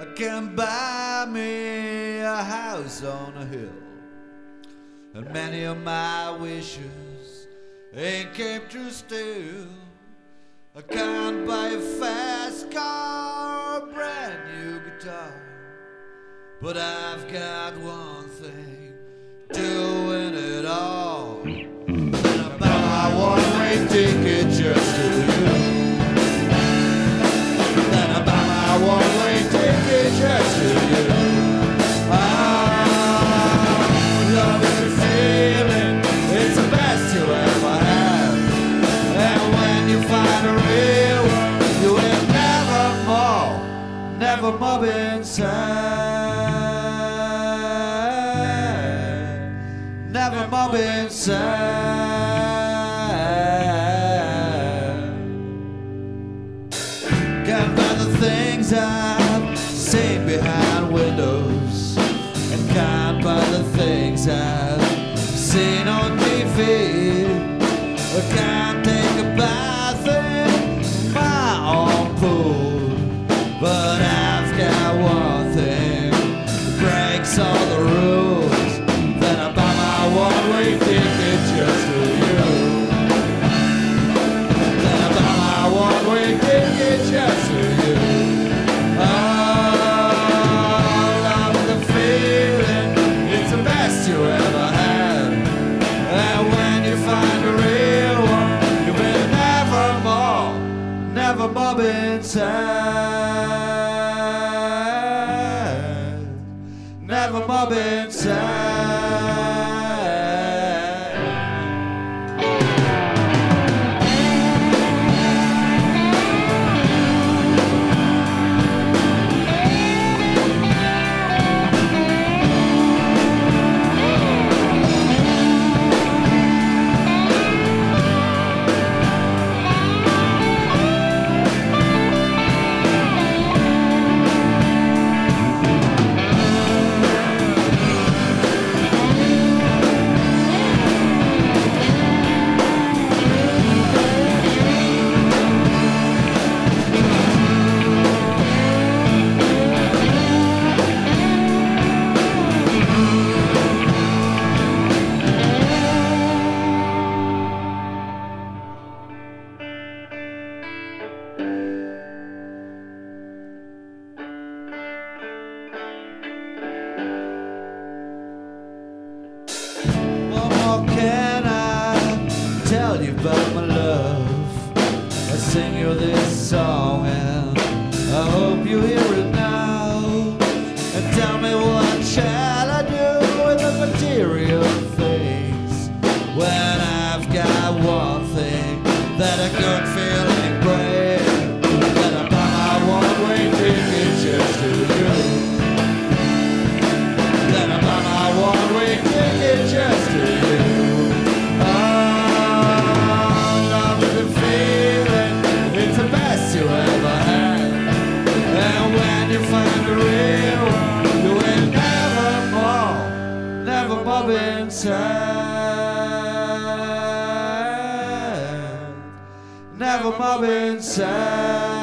I can buy me a house on a hill, and many of my wishes ain't came true still. I can't buy a fast car, a brand new guitar, but I've got one thing, doing it all. And I buy my one-way ticket just to you. Then I buy my one-way ticket just to you. Love is a feeling, it's the best you ever had. And when you find a real one, you will never more be inside. Never more be inside. Can't find the things I've seen behind windows, and can't buy the things I've seen on TV. I can't take a bath in my own pool, but I've got one thing that breaks all the rules. Then I buy my one-way ticket just for you. Then I buy my one-way ticket just for you. Love the feeling, it's the best you ever had. And when you find a real one, you will never more be inside. Never more be inside. Tell you about my love. I sing you this song and I hope you hear it now. And tell me, what shall I do with the material things when I've got one thing that a good feeling brings? That I buy my one-way ticket just to you. That I buy my one-way ticket just to you. Inside, never more inside.